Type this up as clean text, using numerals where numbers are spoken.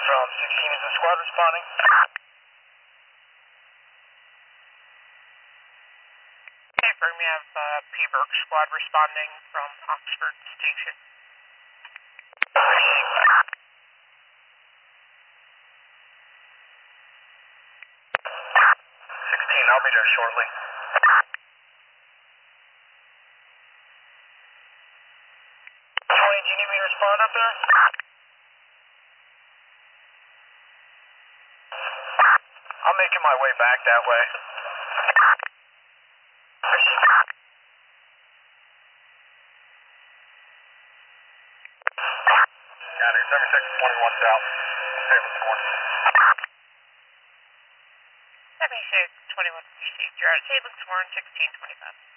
From 16 is the squad responding. Hey, we have P. Burke squad responding from Oxford Station. 16, I'll be there shortly. Do you need me to respond up there? I'm making my way back that way. Got it, 7621 South. Table 7621 received. You're at Table Sworn 1625.